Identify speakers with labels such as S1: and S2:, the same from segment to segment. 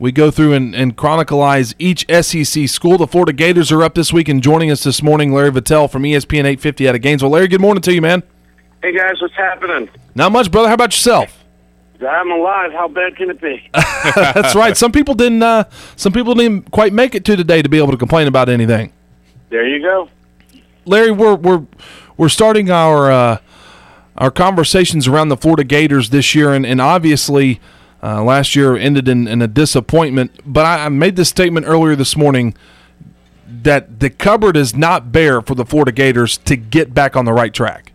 S1: we go through and chronicleize each SEC school. The Florida Gators are up this week, and joining us this morning, Larry Vitale from ESPN 850 out of Gainesville. Larry, good morning to you, man.
S2: Hey, guys, what's happening?
S1: Not much, brother. How about yourself?
S2: I'm alive. How bad can it be?
S1: That's right. Some people didn't quite make it to today to be able to complain about anything.
S2: There you go.
S1: Larry, we're starting our conversations around the Florida Gators this year, and obviously last year ended in a disappointment. But I made this statement earlier this morning that the cupboard is not bare for the Florida Gators to get back on the right track.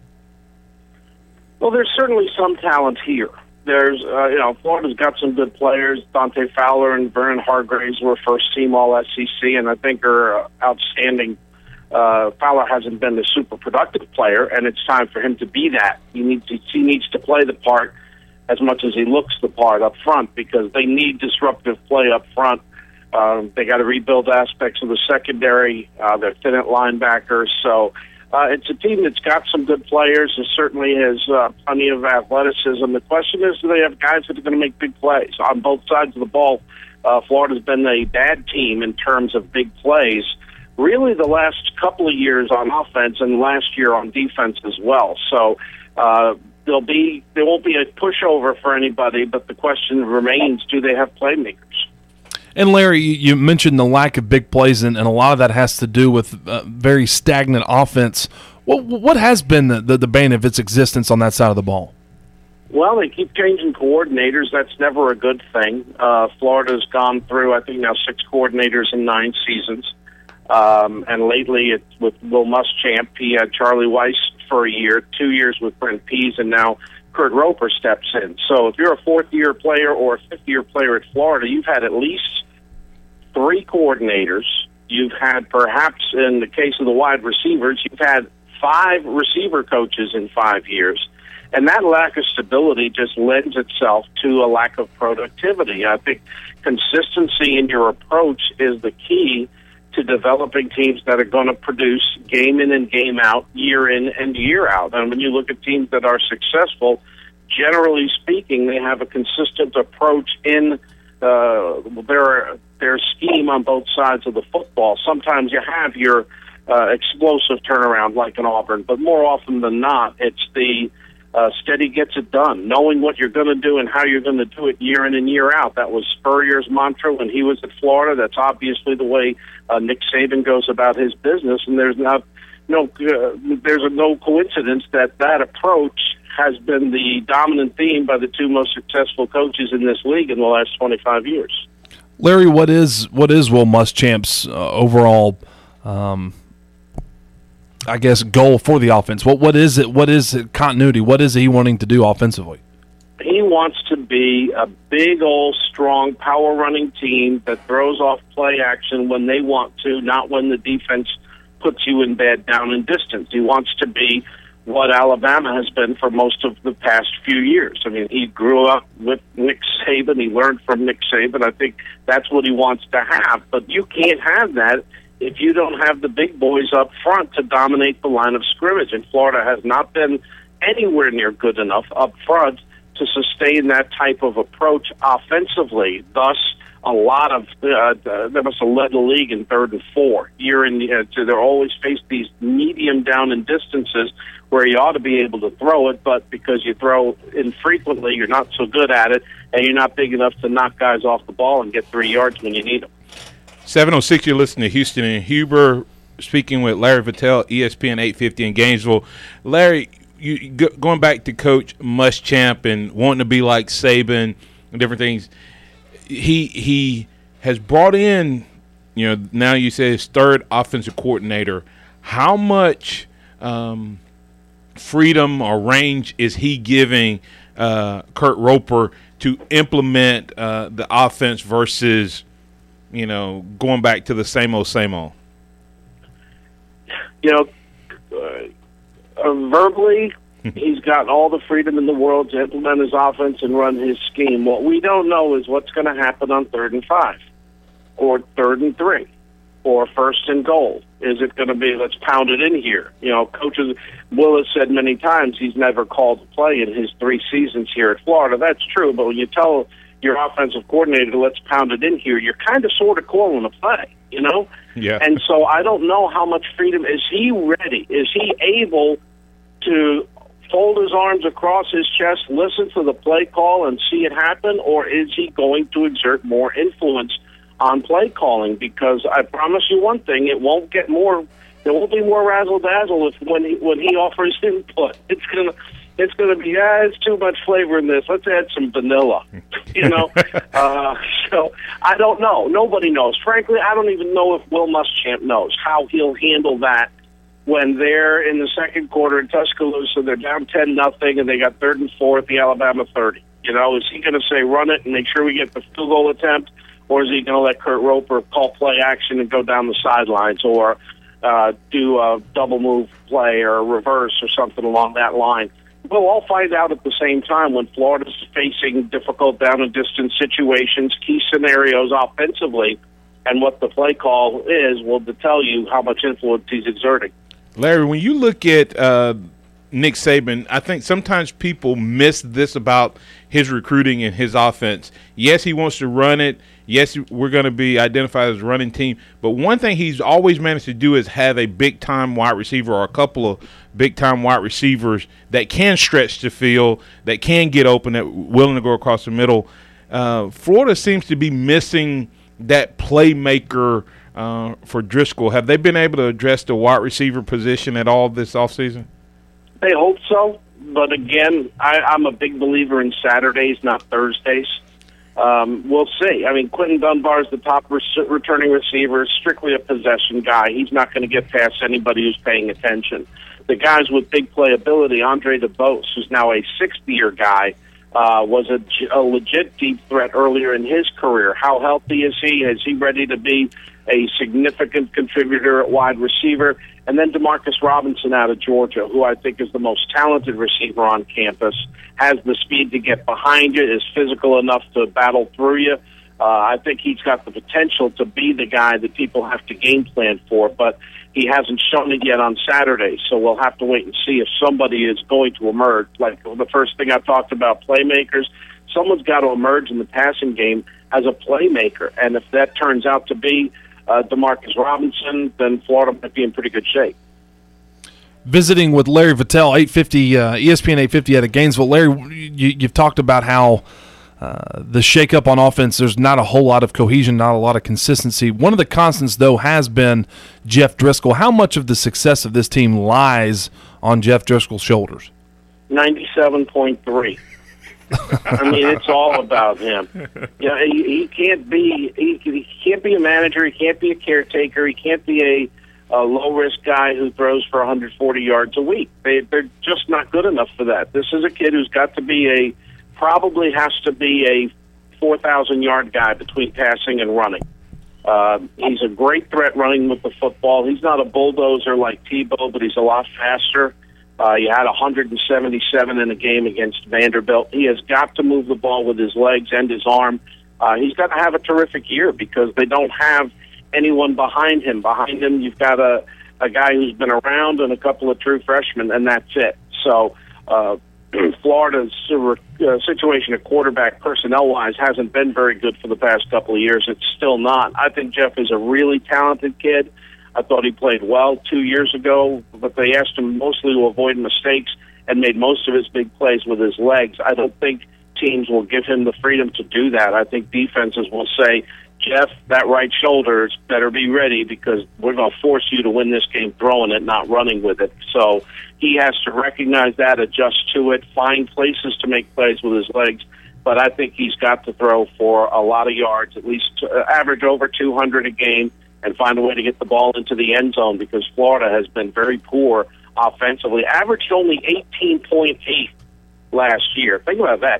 S2: Well, there's certainly some talent here. There's, Florida's got some good players. Dante Fowler and Vernon Hargraves were first-team All-SEC, and I think are outstanding. Fowler hasn't been the super productive player, and it's time for him to be that. He needs to play the part as much as he looks the part up front, because they need disruptive play up front. They got to rebuild aspects of the secondary. They're thin at linebackers, so it's a team that's got some good players. It certainly has plenty of athleticism. The question is, do they have guys that are going to make big plays on both sides of the ball? Florida's been a bad team in terms of big plays, really the last couple of years on offense and last year on defense as well. So there won't be a pushover for anybody, but the question remains, do they have playmakers?
S1: And Larry, you mentioned the lack of big plays, and a lot of that has to do with very stagnant offense. What has been the bane of its existence on that side of the ball?
S2: Well, they keep changing coordinators. That's never a good thing. Florida's gone through, I think, now 6 coordinators in 9 seasons. And lately, it's with Will Muschamp. He had Charlie Weiss for a year, 2 years with Brent Pease, and now Kurt Roper steps in. So if you're a 4th-year player or a 5th-year player at Florida, you've had at least 3 coordinators. You've had, perhaps in the case of the wide receivers, you've had 5 receiver coaches in 5 years. And that lack of stability just lends itself to a lack of productivity. I think consistency in your approach is the key to developing teams that are going to produce game in and game out, year in and year out. And when you look at teams that are successful, generally speaking, they have a consistent approach in their scheme on both sides of the football. Sometimes you have your explosive turnaround like in Auburn, but more often than not, it's the steady gets it done, knowing what you're going to do and how you're going to do it year in and year out. That was Spurrier's mantra when he was at Florida. That's obviously the way Nick Saban goes about his business, and there's no coincidence that approach has been the dominant theme by the 2 most successful coaches in this league in the last 25 years.
S1: Larry, what is Will Muschamp's overall goal for the offense? What is it? What is it, continuity? What is he wanting to do offensively?
S2: He wants to be a big, old, strong, power-running team that throws off play action when they want to, not when the defense puts you in bed down and distance. He wants to be what Alabama has been for most of the past few years. I mean, he grew up with Nick Saban. He learned from Nick Saban. I think that's what he wants to have. But you can't have that if you don't have the big boys up front to dominate the line of scrimmage. And Florida has not been anywhere near good enough up front to sustain that type of approach offensively. Thus, a lot of they must have led the league in 3rd and 4 year in. They're always faced these medium down and distances where you ought to be able to throw it, but because you throw infrequently, you're not so good at it, and you're not big enough to knock guys off the ball and get 3 yards when you need them.
S3: 7:06, you're listening to Houston and Huber, speaking with Larry Vitale, ESPN 850 in Gainesville. Larry, going back to Coach Muschamp and wanting to be like Saban and different things, he has brought in, now you say his 3rd offensive coordinator. How much freedom or range is he giving Kurt Roper to implement the offense versus, going back to the same old, same old?
S2: Verbally, he's got all the freedom in the world to implement his offense and run his scheme. What we don't know is what's going to happen on 3rd and 5 or 3rd and 3 or 1st and goal. Is it going to be, let's pound it in here? Coaches, Will has said many times he's never called a play in his 3 seasons here at Florida. That's true, but when you tell your offensive coordinator, let's pound it in here, you're kind of sort of calling a play, you know?
S3: Yeah.
S2: And so I don't know how much freedom. Is he ready? Is he able to fold his arms across his chest, listen to the play call, and see it happen, or is he going to exert more influence on play calling? Because I promise you one thing, it won't get more. There won't be more razzle dazzle when he offers input. It's gonna be it's too much flavor in this. Let's add some vanilla, you know. So I don't know. Nobody knows. Frankly, I don't even know if Will Muschamp knows how he'll handle that when they're in the second quarter in Tuscaloosa. They're down 10-0, and they got 3rd and 4 at the Alabama 30. You know, is he going to say run it and make sure we get the field goal attempt, or is he going to let Kurt Roper call play action and go down the sidelines, or do a double move play or a reverse or something along that line? We'll all find out at the same time when Florida's facing difficult down and distance situations, key scenarios offensively, and what the play call is will tell you how much influence he's exerting.
S3: Larry, when you look at Nick Saban, I think sometimes people miss this about his recruiting and his offense. Yes, he wants to run it. Yes, we're going to be identified as a running team. But one thing he's always managed to do is have a big-time wide receiver or a couple of big-time wide receivers that can stretch the field, that can get open, that willing to go across the middle. Florida seems to be missing that playmaker for Driscoll. Have they been able to address the wide receiver position at all this offseason?
S2: They hope so, but again, I'm a big believer in Saturdays, not Thursdays. We'll see. I mean, Quentin Dunbar's the top returning receiver, strictly a possession guy. He's not going to get past anybody who's paying attention. The guys with big playability, Andre DeBose, who's now a sixth-year guy, was a legit deep threat earlier in his career. How healthy is he? Is he ready to be a significant contributor at wide receiver? And then Demarcus Robinson out of Georgia, who I think is the most talented receiver on campus, has the speed to get behind you, is physical enough to battle through you. I think he's got the potential to be the guy that people have to game plan for, but he hasn't shown it yet on Saturday, so we'll have to wait and see if somebody is going to emerge. Like the first thing I talked about, playmakers, someone's got to emerge in the passing game as a playmaker, and if that turns out to be Demarcus Robinson, then Florida might be in pretty good shape.
S1: Visiting with Larry Vitale, 850 ESPN 850 out of Gainesville. Larry, you've talked about how the shakeup on offense, there's not a whole lot of cohesion, not a lot of consistency. One of the constants, though, has been Jeff Driscoll. How much of the success of this team lies on Jeff Driscoll's shoulders?
S2: 97.3. I mean, it's all about him. You know, he can't be a manager. He can't be a caretaker. He can't be a low risk guy who throws for 140 yards a week. They're just not good enough for that. This is a kid who's got to be probably has to be a 4,000 yard guy between passing and running. He's a great threat running with the football. He's not a bulldozer like Tebow, but he's a lot faster. He had 177 in a game against Vanderbilt. He has got to move the ball with his legs and his arm. He's got to have a terrific year because they don't have anyone behind him. Behind him, you've got a guy who's been around and a couple of true freshmen, and that's it. So Florida's situation at quarterback personnel-wise hasn't been very good for the past couple of years. It's still not. I think Jeff is a really talented kid. I thought he played well 2 years ago, but they asked him mostly to avoid mistakes and made most of his big plays with his legs. I don't think teams will give him the freedom to do that. I think defenses will say, Jeff, that right shoulder better be ready because we're going to force you to win this game throwing it, not running with it. So he has to recognize that, adjust to it, find places to make plays with his legs. But I think he's got to throw for a lot of yards, at least average over 200 a game, and find a way to get the ball into the end zone because Florida has been very poor offensively. Averaged only 18.8 last year. Think about that.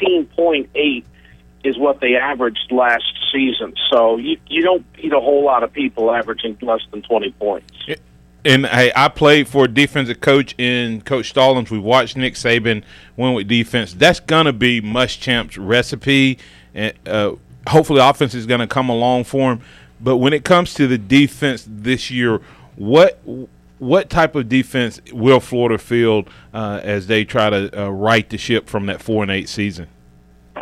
S2: 18.8 is what they averaged last season. So you don't beat a whole lot of people averaging less than 20 points.
S3: And I played for a defensive coach in Coach Stallings. We watched Nick Saban win with defense. That's going to be Muschamp's recipe. And hopefully offense is going to come along for him. But when it comes to the defense this year, what type of defense will Florida field as they try to right the ship from that 4-8 season?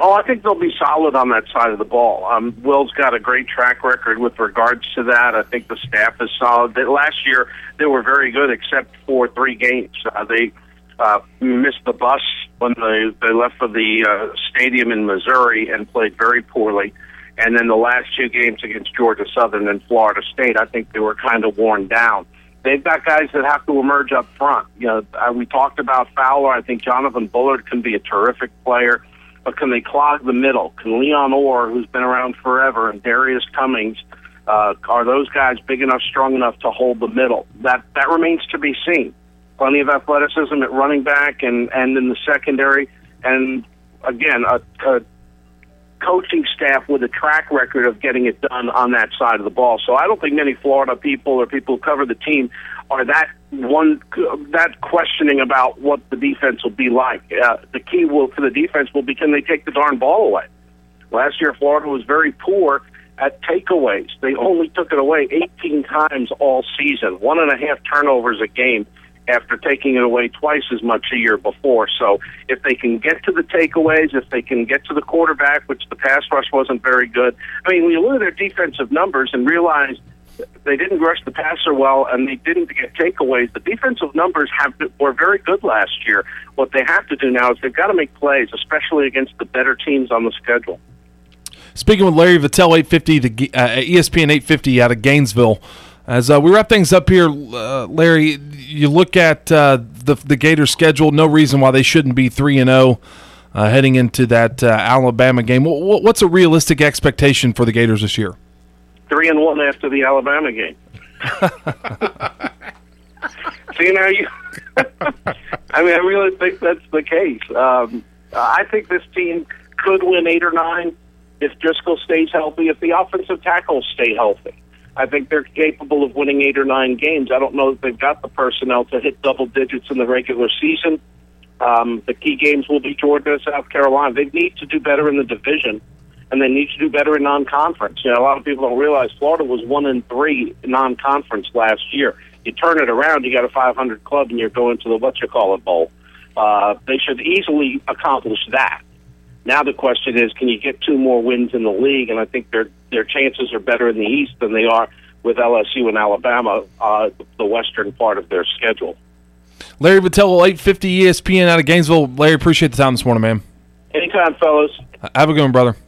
S2: Oh, I think they'll be solid on that side of the ball. Will's got a great track record with regards to that. I think the staff is solid. Last year, they were very good except for 3 games. They missed the bus when they left for the stadium in Missouri and played very poorly. And then the last 2 games against Georgia Southern and Florida State, I think they were kind of worn down. They've got guys that have to emerge up front. You know, we talked about Fowler. I think Jonathan Bullard can be a terrific player. But can they clog the middle? Can Leon Orr, who's been around forever, and Darius Cummings, are those guys big enough, strong enough to hold the middle? That remains to be seen. Plenty of athleticism at running back and in the secondary. And, again, a coaching staff with a track record of getting it done on that side of the ball. So I don't think many Florida people or people who cover the team are that questioning about what the defense will be like. The key for the defense will be, can they take the darn ball away? Last year, Florida was very poor at takeaways. They only took it away 18 times all season, 1.5 turnovers a game after taking it away twice as much a year before. So if they can get to the takeaways, if they can get to the quarterback, which the pass rush wasn't very good. I mean, when you look at their defensive numbers and realize they didn't rush the passer well and they didn't get takeaways, the defensive numbers were very good last year. What they have to do now is they've got to make plays, especially against the better teams on the schedule.
S1: Speaking with Larry Vittel, ESPN 850 out of Gainesville. As we wrap things up here, Larry, you look at the Gators' schedule, no reason why they shouldn't be 3-0 heading into that Alabama game. What's a realistic expectation for the Gators this year?
S2: 3-1 after the Alabama game. See, now you I mean, I really think that's the case. I think this team could win 8 or 9 if Driscoll stays healthy, if the offensive tackles stay healthy. I think they're capable of winning 8 or 9 games. I don't know if they've got the personnel to hit double digits in the regular season. The key games will be Georgia, South Carolina. They need to do better in the division, and they need to do better in non-conference. You know, a lot of people don't realize Florida was 1-3 in non-conference last year. You turn it around, you got a 500 club, and you're going to the what-you-call-it bowl. They should easily accomplish that. Now the question is, can you get 2 more wins in the league? And I think their chances are better in the East than they are with LSU and Alabama, the western part of their schedule.
S1: Larry Vittel, 850 ESPN out of Gainesville. Larry, appreciate the time this morning, man.
S2: Anytime, fellas.
S1: Have a good one, brother.